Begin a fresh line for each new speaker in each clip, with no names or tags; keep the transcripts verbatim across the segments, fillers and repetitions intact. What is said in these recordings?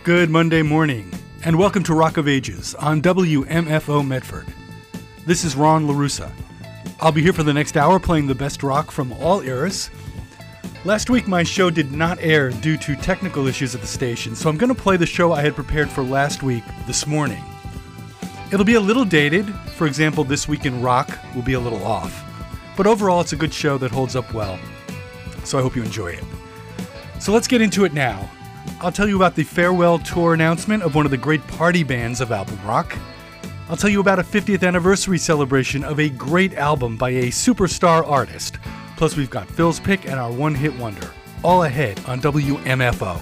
Good Monday morning, and welcome to Rock of Ages on W M F O Medford. This is Ron LaRussa. I'll be here for the next hour playing the best rock from all eras. Last week my show did not air due to technical issues at the station, so I'm going to play the show I had prepared for last week this morning. It'll be a little dated. For example, This Week in Rock will be a little off. But overall, it's a good show that holds up well, so I hope you enjoy it. So let's get into it now. I'll tell you about the farewell tour announcement of one of the great party bands of album rock. I'll tell you about a fiftieth anniversary celebration of a great album by a superstar artist. Plus, we've got Phil's Pick and our one-hit wonder. All ahead on W M F O.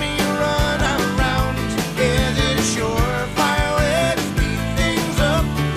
Up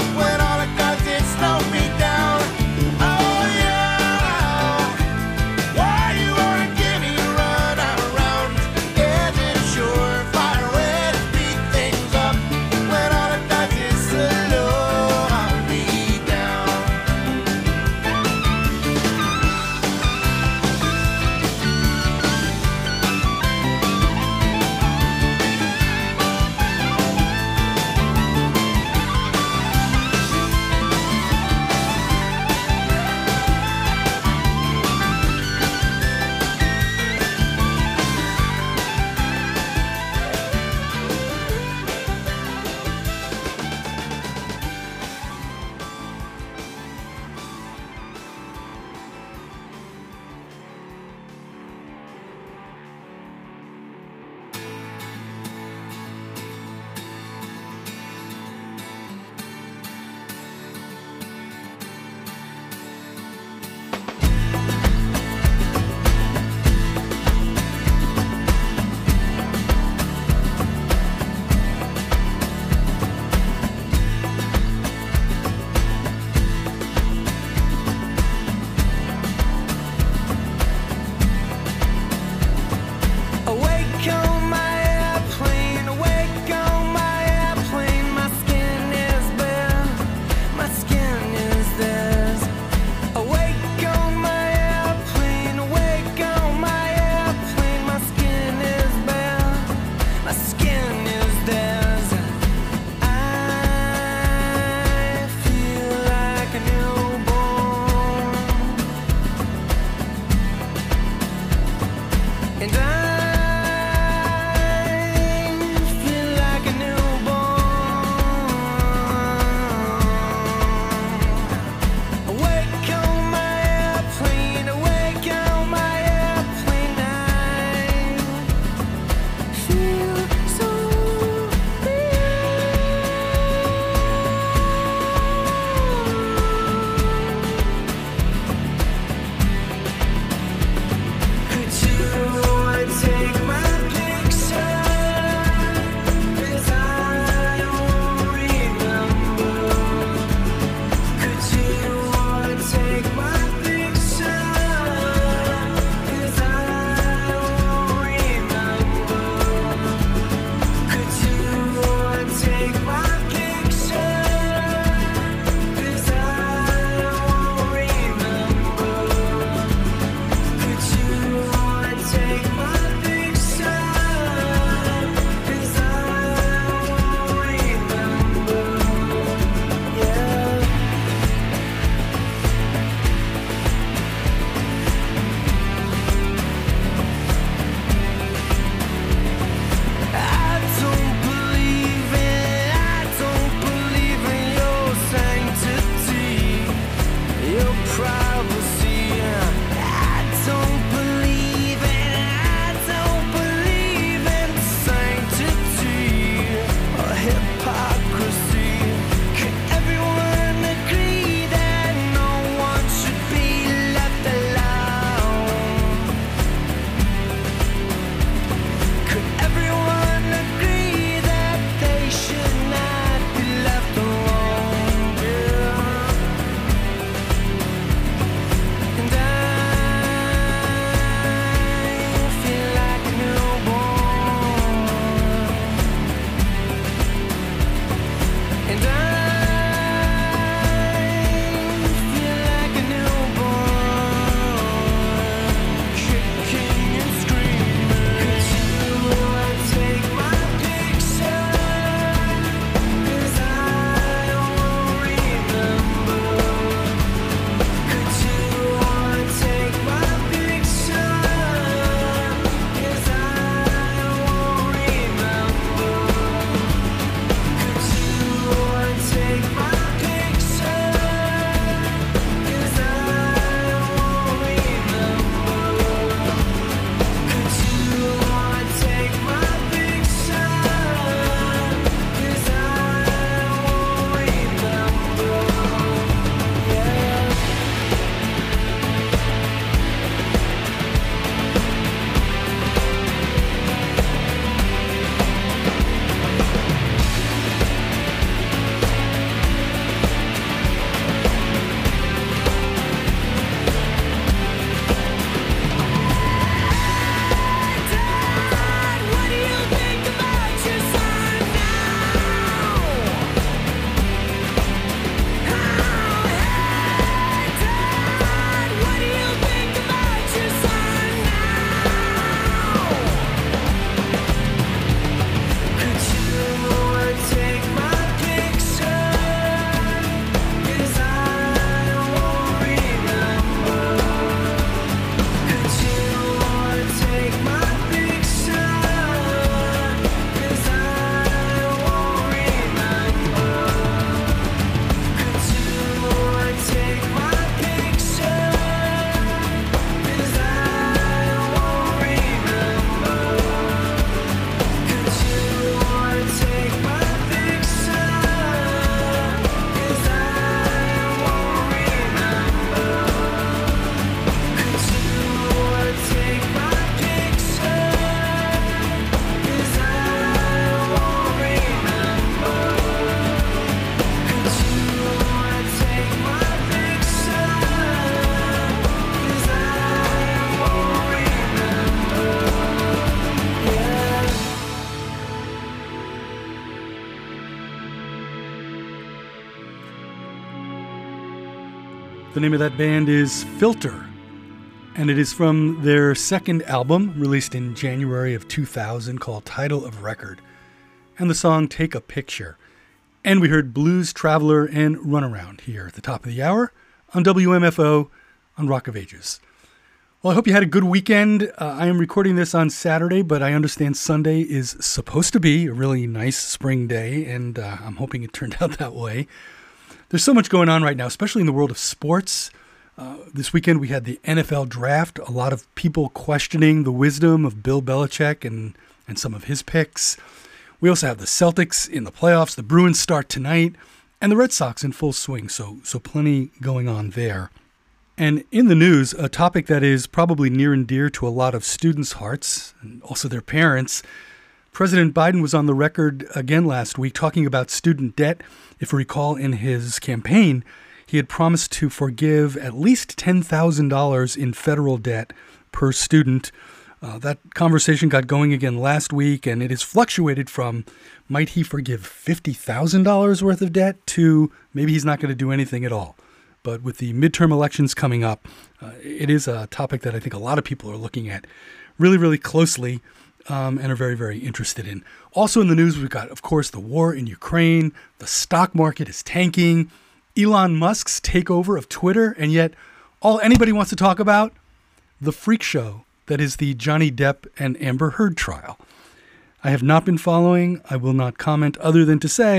The name of that band is Filter, and it is from their second album, released in January of two thousand, called Title of Record, and the song Take a Picture. And we heard Blues Traveler and Runaround here at the top of the hour on W M F O on Rock of Ages. Well, I hope you had a good weekend. Uh, I am recording this on Saturday, but I understand Sunday is supposed to be a really nice spring day, and uh, I'm hoping it turned out that way. There's so much going on right now, especially in the world of sports. Uh, this weekend we had the N F L draft. A lot of people questioning the wisdom of Bill Belichick and, and some of his picks. We also have the Celtics in the playoffs. The Bruins start tonight, and the Red Sox in full swing. So, so plenty going on there. And in the news, a topic that is probably near and dear to a lot of students' hearts, and also their parents. President Biden was on the record again last week talking about student debt. If you recall, in his campaign, he had promised to forgive at least ten thousand dollars in federal debt per student. Uh, that conversation got going again last week, and it has fluctuated from might he forgive fifty thousand dollars worth of debt to maybe he's not going to do anything at all. But with the midterm elections coming up, uh, it is a topic that I think a lot of people are looking at really, really closely. Um, and are very, very interested in. Also in the news, we've got, of course, the war in Ukraine. The stock market is tanking. Elon Musk's takeover of Twitter. And yet all anybody wants to talk about, the freak show that is the Johnny Depp and Amber Heard trial. I have not been following. I will not comment other than to say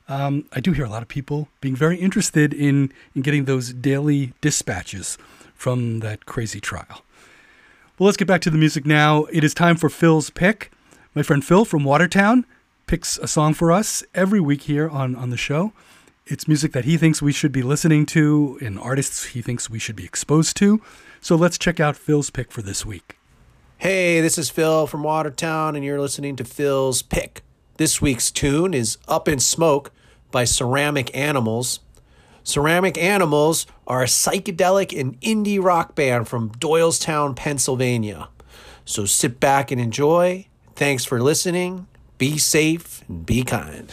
Um, I do hear a lot of people being very interested in, in getting those daily dispatches from that crazy trial. Well, let's get back to the music now. It is time for Phil's Pick. My friend Phil from Watertown picks a song for us every week here on, on the show. It's music that he thinks we should be listening to and artists he thinks we should be exposed to. So let's check out Phil's Pick for this week.
Hey, this is Phil from Watertown, and you're listening to Phil's Pick. This week's tune is Up in Smoke by Ceramic Animals. Ceramic Animals are a psychedelic and indie rock band from Doylestown, Pennsylvania. So sit back and enjoy. Thanks for listening. Be safe and be kind.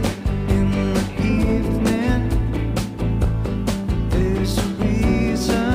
In the evening, there's a reason.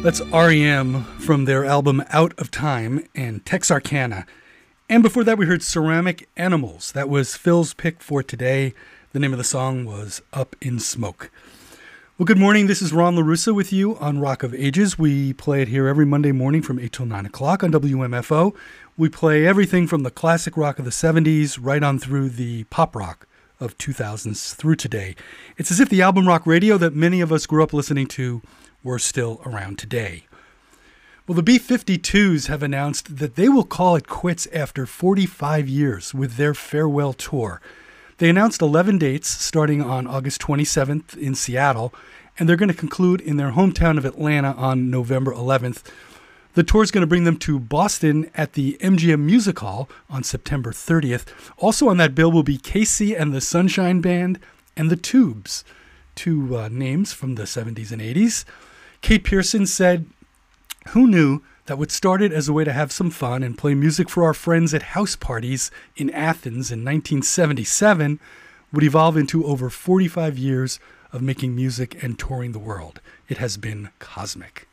That's R E M from their album Out of Time and Texarkana. And before that, we heard Ceramic Animals. That was Phil's pick for today. The name of the song was Up in Smoke. Well, good morning. This is Ron LaRussa with you on Rock of Ages. We play it here every Monday morning from eight till nine o'clock on W M F O. We play everything from the classic rock of the seventies right on through the pop rock of two thousands through today. It's as if the album rock radio that many of us grew up listening to were still around today. Well, the B fifty-twos have announced that they will call it quits after forty-five years with their farewell tour. They announced eleven dates starting on August twenty-seventh in Seattle, and they're going to conclude in their hometown of Atlanta on November eleventh. The tour is going to bring them to Boston at the M G M Music Hall on September thirtieth. Also on that bill will be Casey and the Sunshine Band and the Tubes, two uh, names from the seventies and eighties. Kate Pearson said, "Who knew that what started as a way to have some fun and play music for our friends at house parties in Athens in nineteen seventy-seven would evolve into over forty-five years of making music and touring the world. It has been cosmic."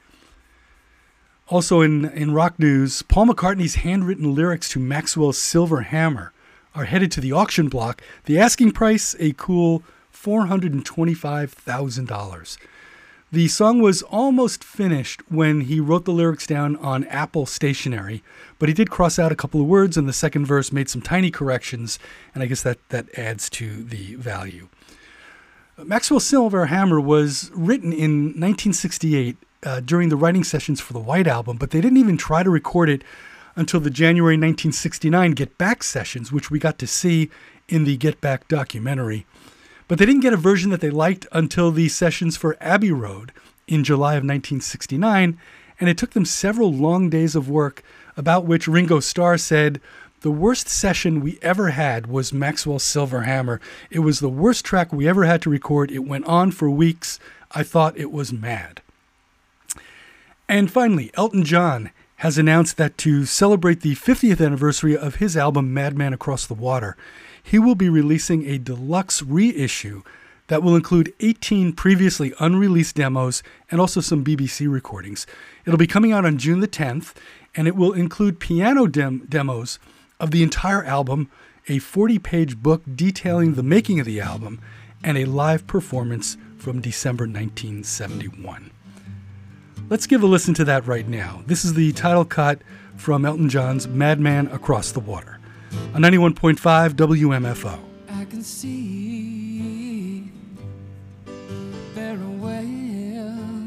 Also in, in rock news, Paul McCartney's handwritten lyrics to Maxwell's Silver Hammer are headed to the auction block. The asking price, a cool four hundred twenty-five thousand dollars. The song was almost finished when he wrote the lyrics down on Apple Stationery, but he did cross out a couple of words, and the second verse made some tiny corrections, and I guess that, that adds to the value. Maxwell's Silver Hammer was written in nineteen sixty-eight uh, during the writing sessions for the White Album, but they didn't even try to record it until the January nineteen sixty-nine Get Back sessions, which we got to see in the Get Back documentary. But they didn't get a version that they liked until the sessions for Abbey Road in July of nineteen sixty-nine, and it took them several long days of work, about which Ringo Starr said, "The worst session we ever had was Maxwell's Silver Hammer. It was the worst track we ever had to record. It went on for weeks. I thought it was mad." And finally, Elton John has announced that to celebrate the fiftieth anniversary of his album Madman Across the Water, he will be releasing a deluxe reissue that will include eighteen previously unreleased demos and also some B B C recordings. It'll be coming out on June the tenth, and it will include piano dem- demos of the entire album, a forty-page book detailing the making of the album, and a live performance from December nineteen seventy-one. Let's give a listen to that right now. This is the title cut from Elton John's Madman Across the Water on ninety-one point five W M F O.
I can see very well.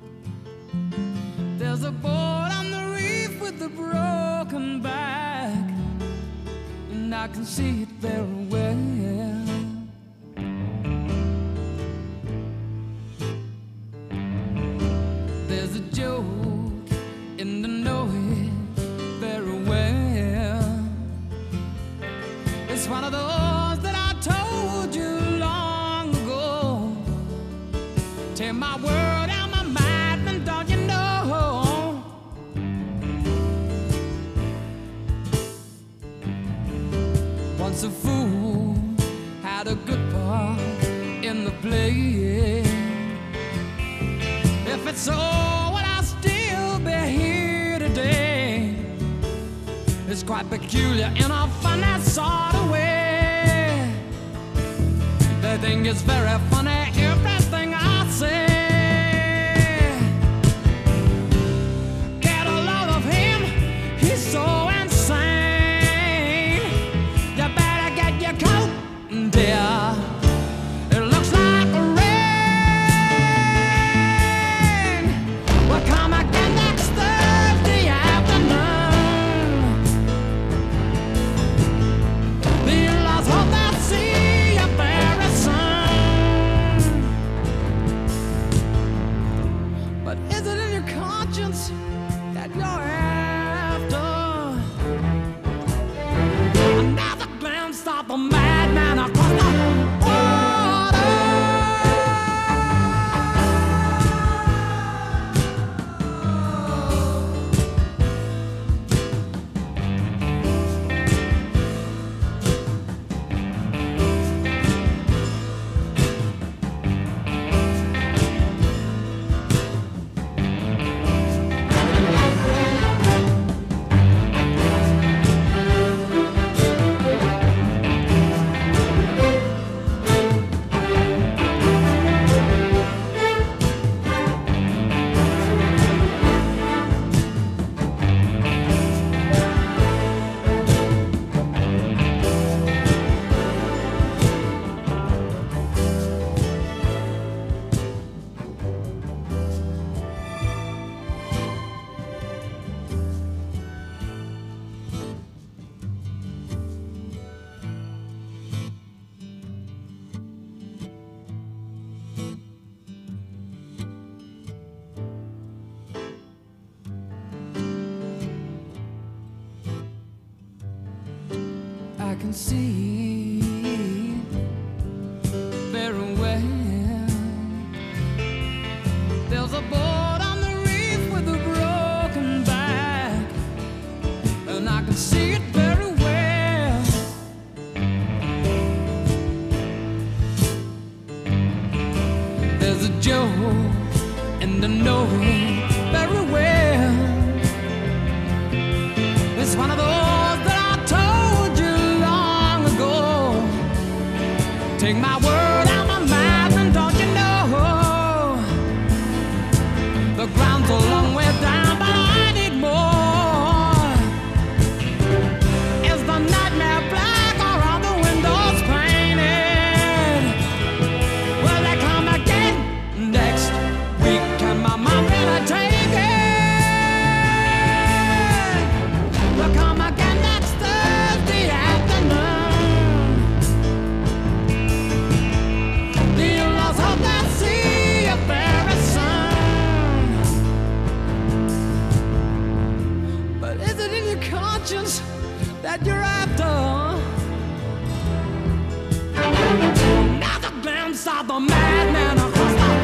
There's a board on the reef with a broken back, and I can see it very well. There's a joke in the know it very well. It's one of those that I told you long ago. Take my word out my mind, and don't you know? Once a fool had a good part in the play. If it's so, would I still be here today? It's quite peculiar in a funny sort of way. They think it's very funny everything I say. Get a load of him, he's so insane. You better get your coat, dear. It looks like rain. We'll come again next Thursday afternoon. The in-laws hope they'll see you very soon. But is it in your conscience that you're after another glimpse of the madman across the can see very well. There's a board on the reef with a broken back, and I can see it very well. There's a joke, and I know it very well. It's one of those that I told you long ago. Take my word out my mouth, and don't you know the ground's a long way down, but I need more. Is the nightmare black or are the windows painted? Will they come again next week? Can my mom really take it? Will come again next Thursday afternoon? Do you lose hope that see you very soon? But is it in your conscience that you're after? Now the glimpse of the madman across the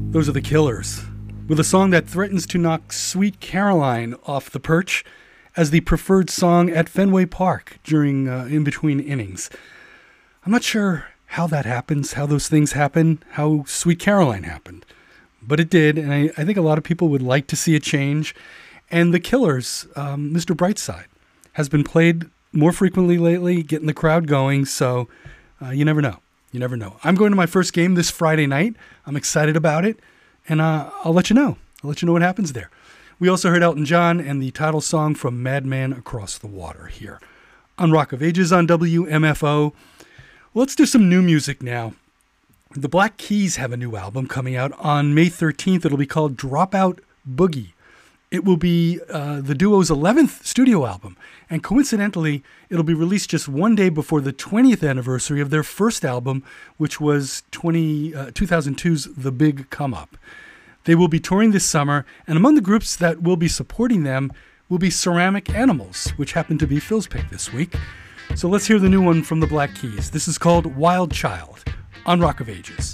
Those are the Killers, with a song that threatens to knock Sweet Caroline off the perch as the preferred song at Fenway Park during uh, in-between innings. I'm not sure how that happens, how those things happen, how Sweet Caroline happened. But it did, and I, I think a lot of people would like to see a change. And the Killers, um, Mister Brightside, has been played more frequently lately, getting the crowd going, so uh, you never know. You never know. I'm going to my first game this Friday night. I'm excited about it, and uh, I'll let you know. I'll let you know what happens there. We also heard Elton John and the title song from Madman Across the Water here on Rock of Ages on W M F O. Let's do some new music now. The Black Keys have a new album coming out on May thirteenth. It'll be called Dropout Boogie. It will be uh, the duo's eleventh studio album, and coincidentally, it'll be released just one day before the twentieth anniversary of their first album, which was twenty, uh, two thousand two's The Big Come Up. They will be touring this summer, and among the groups that will be supporting them will be Ceramic Animals, which happened to be Phil's pick this week. So let's hear the new one from the Black Keys. This is called Wild Child on Rock of Ages.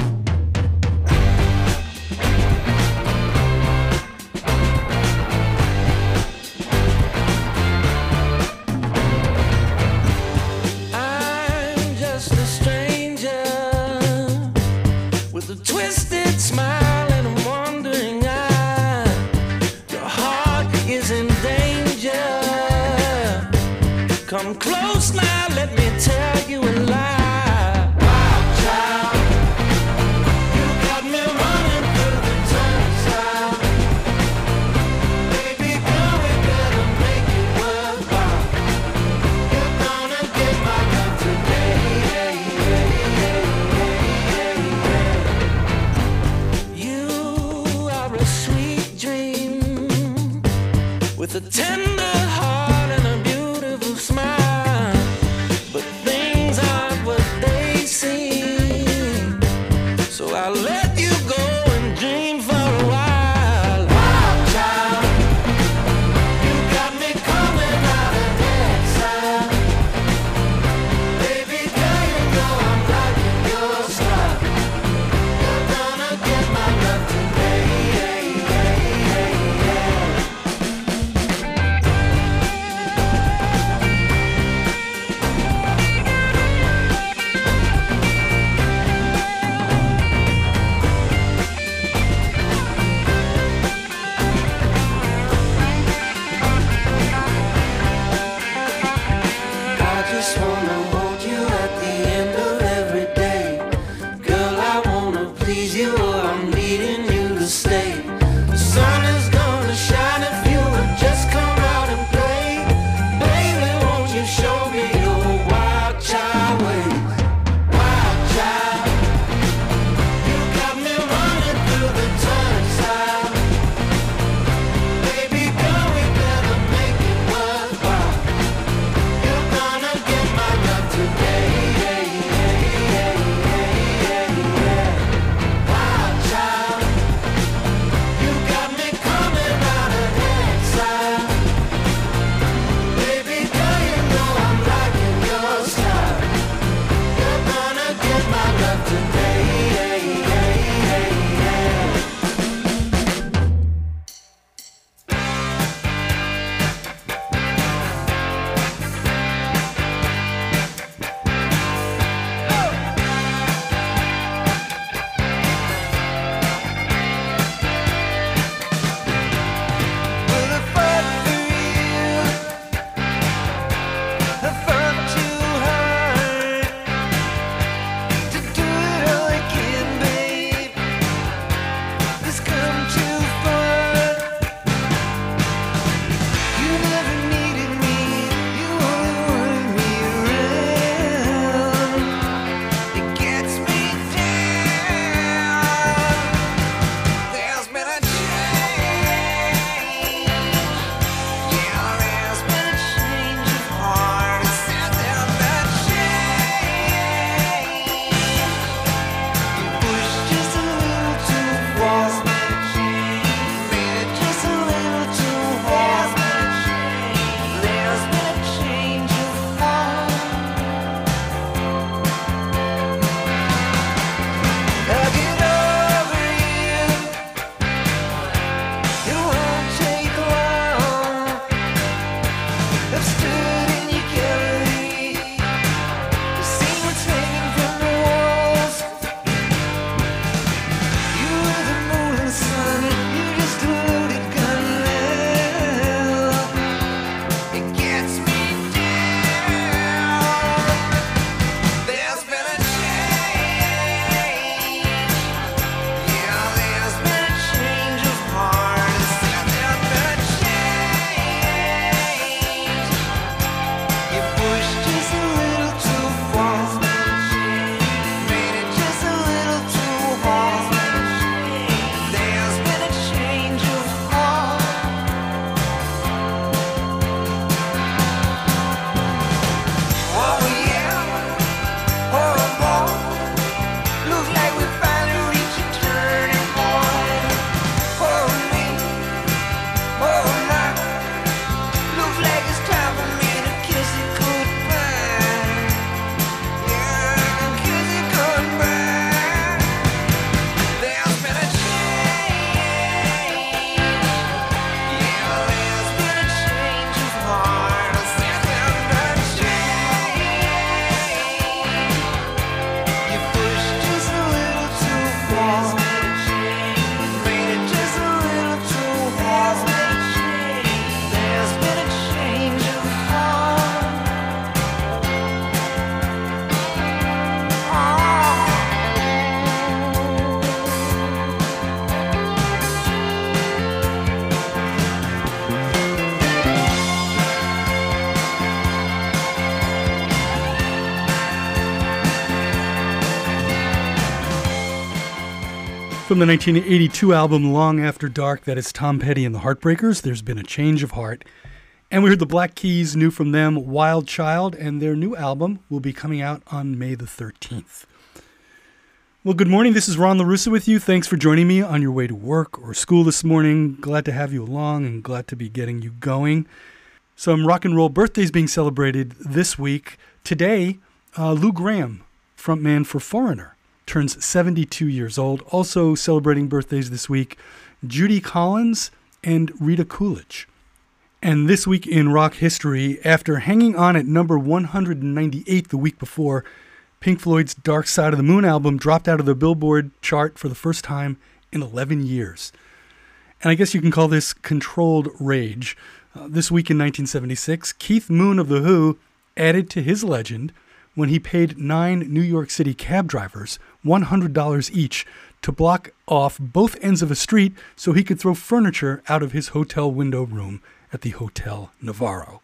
Twisted smile and a wandering eye. Your heart is in danger. Come close now, let me tell you a lie. Wild child, you got me running through the turnstile. Baby girl, we better make it worthwhile. You're gonna get my love today. With a tender heart and a beautiful smile, but things aren't what they seem. So I'll let you go and dream for a while. Wild child, you got me coming out of exile. Baby girl, you know I'm liking your style. You're gonna get my love today. Wow.
From the nineteen eighty-two album Long After Dark, that is Tom Petty and the Heartbreakers, There's Been a Change of Heart. And we heard the Black Keys, new from them, Wild Child, and their new album will be coming out on May the thirteenth. Well, good morning. This is Ron LaRussa with you. Thanks for joining me on your way to work or school this morning. Glad to have you along and glad to be getting you going. Some rock and roll birthdays being celebrated this week. Today, uh, Lou Gramm, frontman for Foreigner, turns seventy-two years old. Also celebrating birthdays this week, Judy Collins and Rita Coolidge. And this week in rock history, after hanging on at number one hundred ninety-eight the week before, Pink Floyd's Dark Side of the Moon album dropped out of the Billboard chart for the first time in eleven years. And I guess you can call this controlled rage. Uh, this week in nineteen seventy-six, Keith Moon of The Who added to his legend when he paid nine New York City cab drivers one hundred dollars each to block off both ends of a street so he could throw furniture out of his hotel window room at the Hotel Navarro.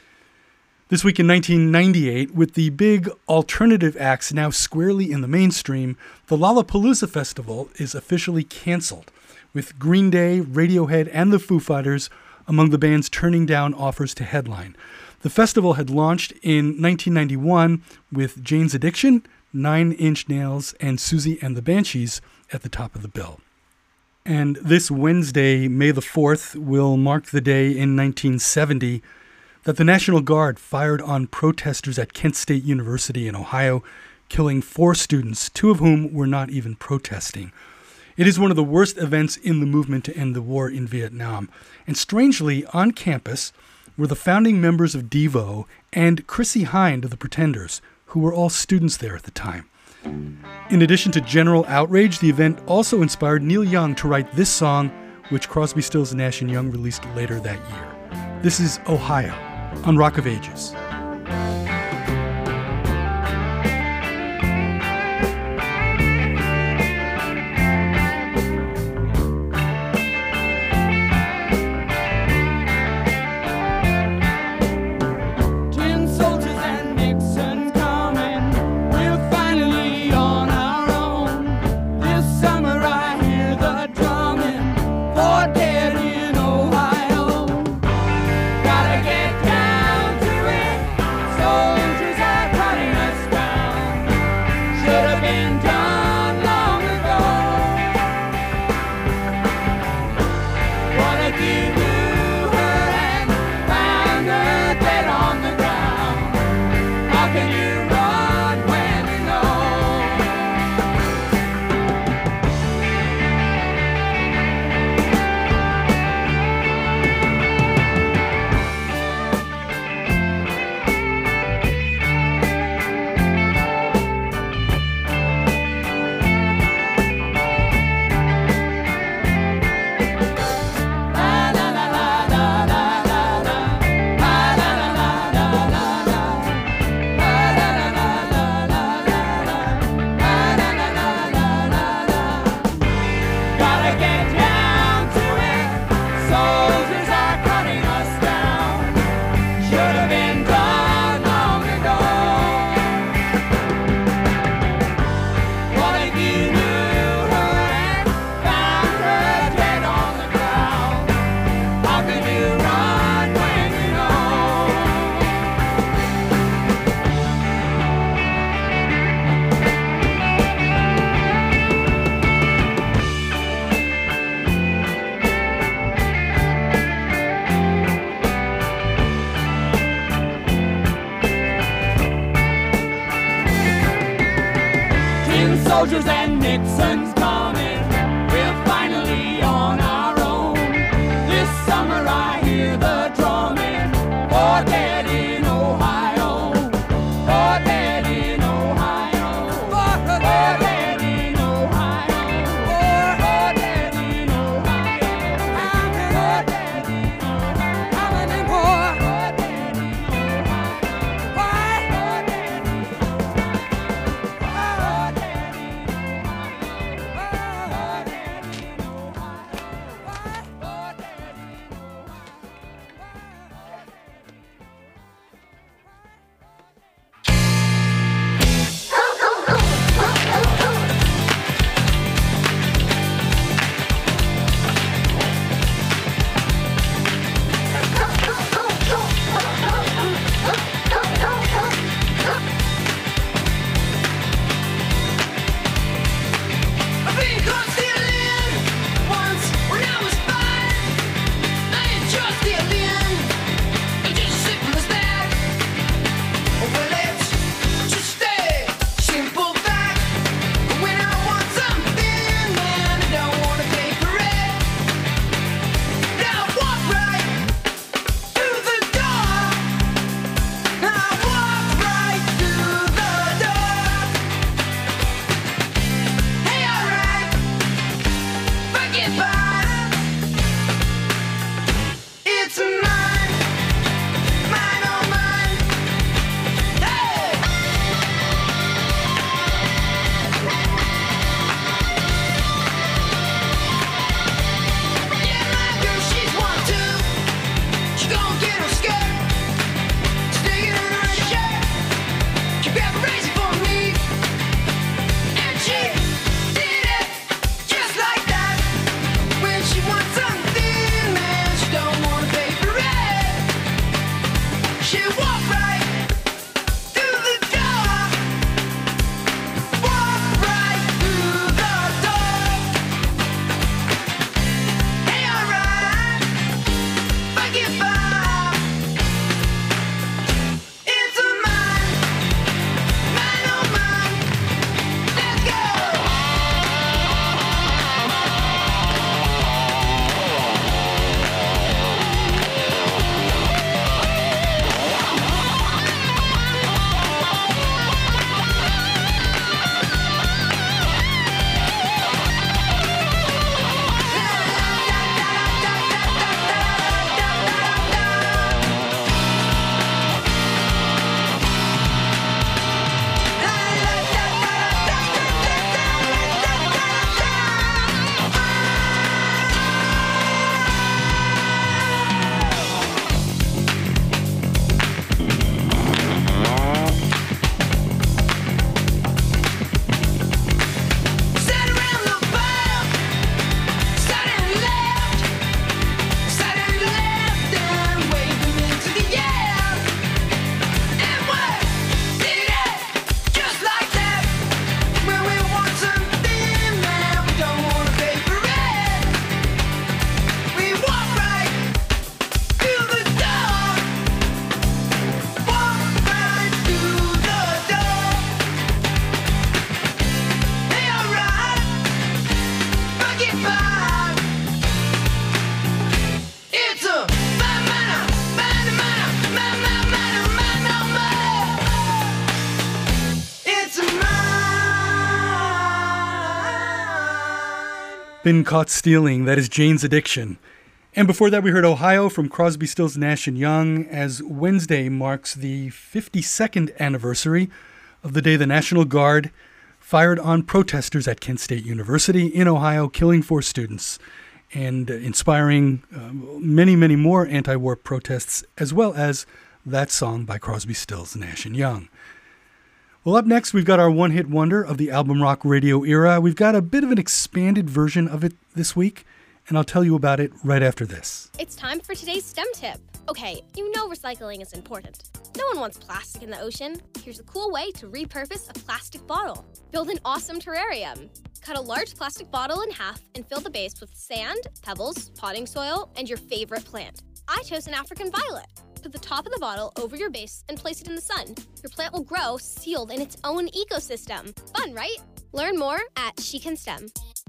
This week in nineteen ninety-eight, with the big alternative acts now squarely in the mainstream, the Lollapalooza Festival is officially canceled, with Green Day, Radiohead, and the Foo Fighters among the bands turning down offers to headline. The festival had launched in nineteen ninety-one with Jane's Addiction, Nine Inch Nails, and Susie and the Banshees at the top of the bill. And this Wednesday, May the fourth, will mark the day in nineteen seventy that the National Guard fired on protesters at Kent State University in Ohio, killing four students, two of whom were not even protesting. It is one of the worst events in the movement to end the war in Vietnam. And strangely, on campus were the founding members of Devo and Chrissie Hynde of the Pretenders, who were all students there at the time. In addition to general outrage, the event also inspired Neil Young to write this song, which Crosby, Stills, Nash and Young released later that year. This is Ohio on Rock of Ages.
Soldiers and Nixon's coming. We're finally on our own. This summer I hear the drumming. For dead in Ohio. For dead in Ohio. For dead in Ohio. For dead in Ohio. For dead in Ohio. How many more? For dead in Ohio. Why? For dead in Ohio. For dead in Ohio.
Been Caught Stealing, that is Jane's Addiction. And before that, we heard Ohio from Crosby, Stills, Nash and Young, as Wednesday marks the fifty-second anniversary of the day the National Guard fired on protesters at Kent State University in Ohio, killing four students and inspiring uh, many, many more anti-war protests, as well as that song by Crosby, Stills, Nash and Young. Well, up next, we've got our one-hit wonder of the album rock radio era. We've got a bit of an expanded version of it this week, and I'll tell you about it right after this.
It's time for today's STEM tip. Okay, you know recycling is important. No one wants plastic in the ocean. Here's a cool way to repurpose a plastic bottle. Build an awesome terrarium. Cut a large plastic bottle in half and fill the base with sand, pebbles, potting soil, and your favorite plant. I chose an African violet. Put the top of the bottle over your base and place it in the sun. Your plant will grow sealed in its own ecosystem. Fun, right? Learn more at She Can STEM.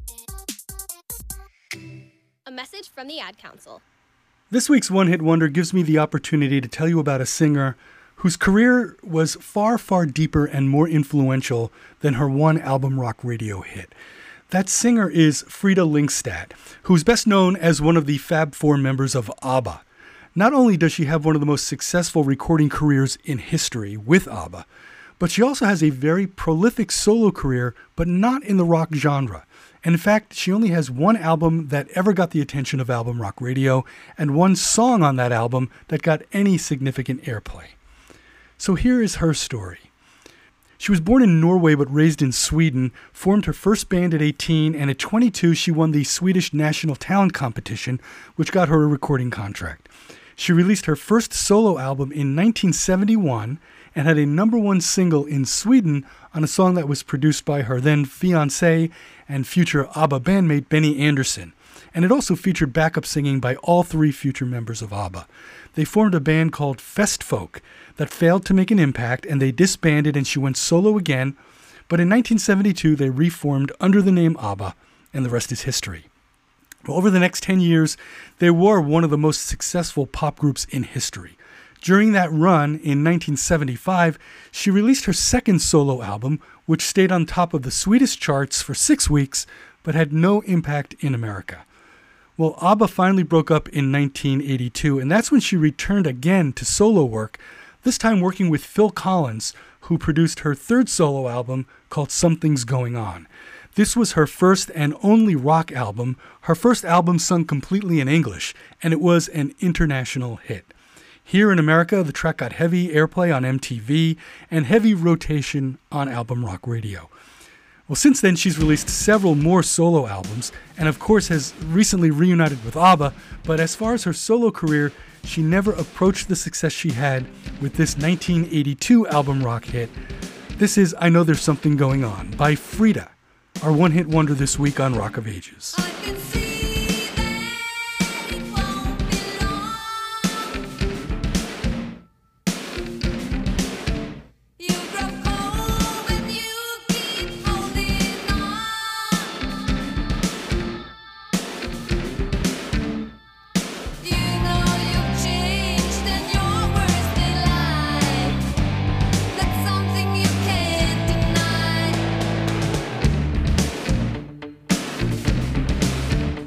A message from the Ad Council.
This week's One Hit Wonder gives me the opportunity to tell you about a singer whose career was far, far deeper and more influential than her one album rock radio hit. That singer is Frida Lyngstad, who's best known as one of the Fab Four members of ABBA. Not only does she have one of the most successful recording careers in history with ABBA, but she also has a very prolific solo career, but not in the rock genre. And in fact, she only has one album that ever got the attention of album rock radio, and one song on that album that got any significant airplay. So here is her story. She was born in Norway but raised in Sweden, formed her first band at eighteen, and at twenty-two she won the Swedish National Talent Competition, which got her a recording contract. She released her first solo album in nineteen seventy-one and had a number one single in Sweden on a song that was produced by her then fiancé and future ABBA bandmate Benny Andersson. And it also featured backup singing by all three future members of ABBA. They formed a band called Festfolk that failed to make an impact, and they disbanded and she went solo again. But in nineteen seventy-two, they reformed under the name ABBA, and the rest is history. Well, over the next ten years, they were one of the most successful pop groups in history. During that run, in nineteen seventy-five, she released her second solo album, which stayed on top of the Swedish charts for six weeks, but had no impact in America. Well, ABBA finally broke up in nineteen eighty-two, and that's when she returned again to solo work, this time working with Phil Collins, who produced her third solo album called Something's Going On. This was her first and only rock album, her first album sung completely in English, and it was an international hit. Here in America, the track got heavy airplay on M T V and heavy rotation on album rock radio. Well, since then, she's released several more solo albums and, of course, has recently reunited with ABBA, but as far as her solo career, she never approached the success she had with this nineteen eighty-two album rock hit. This is I Know There's Something Going On by Frida, our one-hit wonder this week on Rock of Ages.
I can see that it won't be long. You grow cold when you keep holding on. You know you've changed and you're worse than life. That's something you can't deny.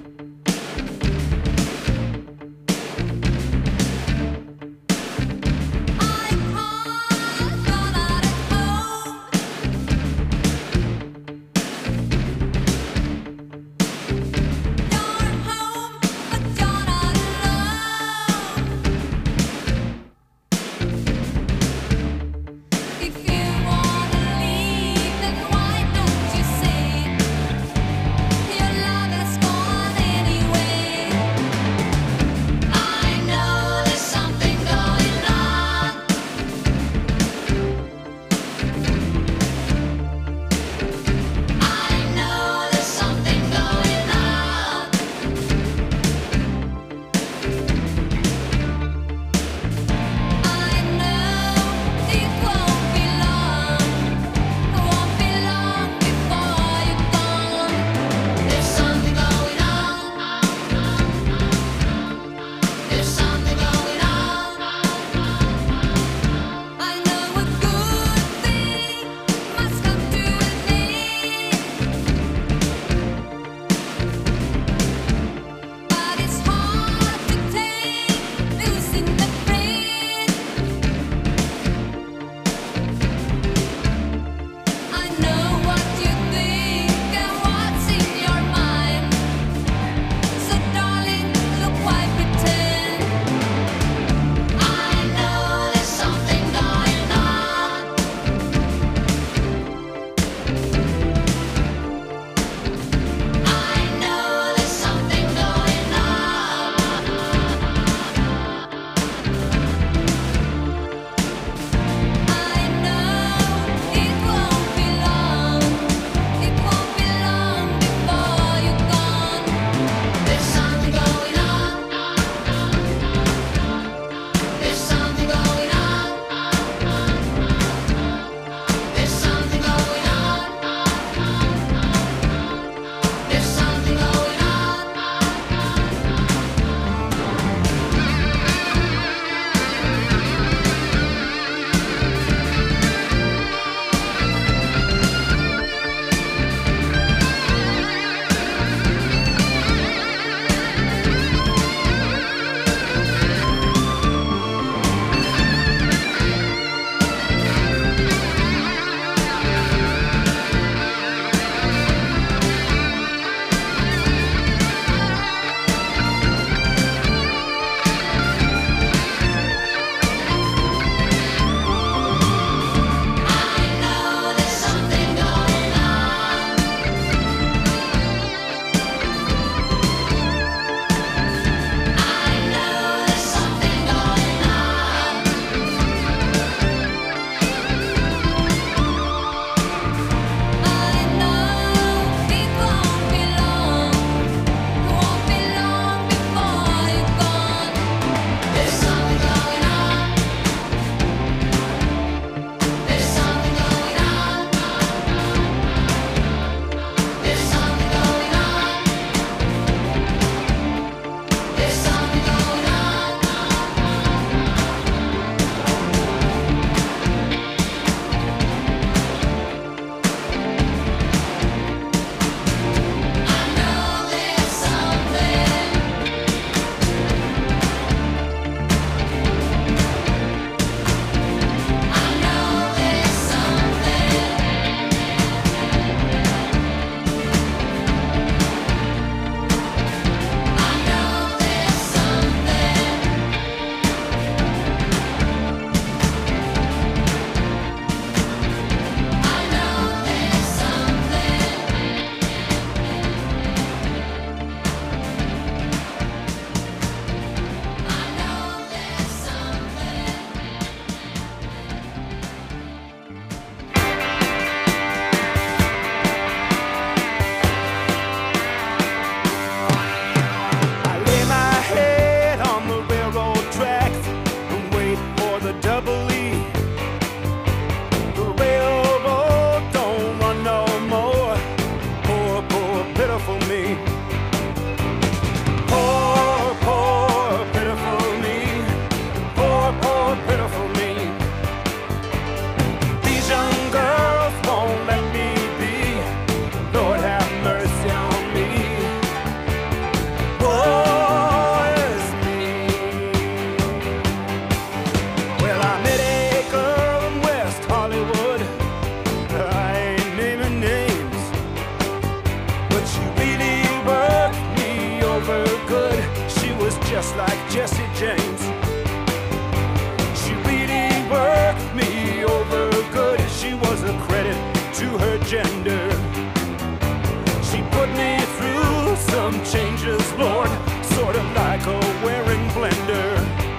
just like Jesse James. She really worked me over good. She was a credit to her gender. She put me through some changes, Lord, sort of like a wearing blender.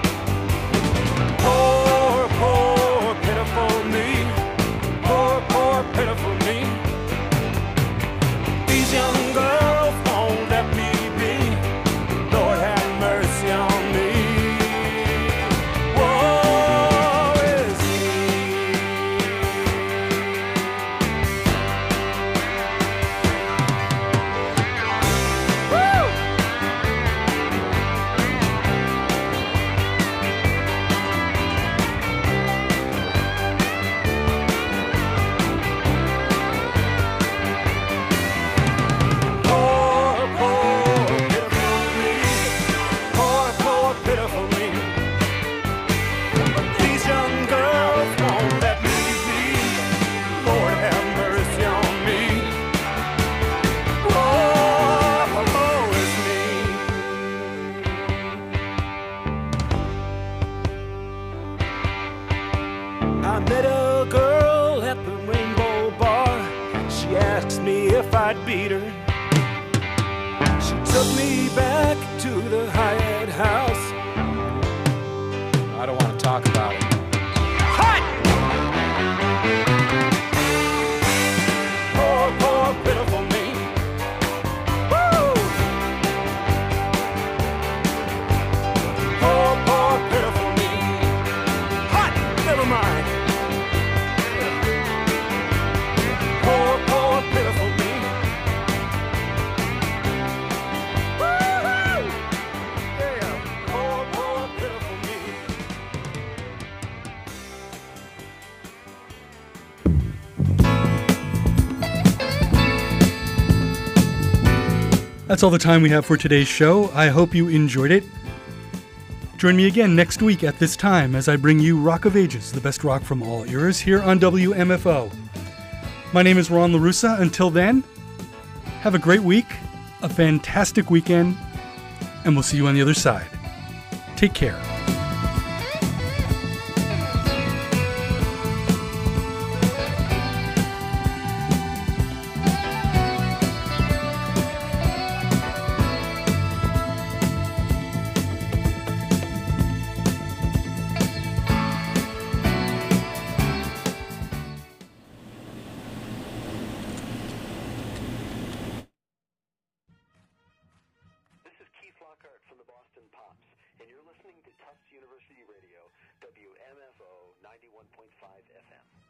Poor, poor, pitiful me. Poor, poor, pitiful me. These young girls won't let me be. Lord, have mercy on me. Woe is me. Woo! Poor, poor, pitiful me. Poor, poor, pitiful me. These young girls won't let me be. Lord, have mercy on me. Woe is me. I met a girl at the Rainbow Bar. She asked me if I'd beat her. She took me back to the Hyatt House. I don't want to talk about it. Hot! Poor, poor, pitiful me. Woo! Poor, poor, pitiful me. Hot! Never mind. Poor, poor, pitiful me. Woo-hoo! Yeah. Poor, poor, pitiful me.
That's all the time we have for today's show. I hope you enjoyed it. Join me again next week at this time as I bring you Rock of Ages, the best rock from all eras, here on W M F O. My name is Ron LaRussa. Until then, have a great week, a fantastic weekend, and we'll see you on the other side. Take care.
This is Keith Lockhart from the Boston Pops, and you're listening to Tufts University Radio, W M F O ninety-one point five F M.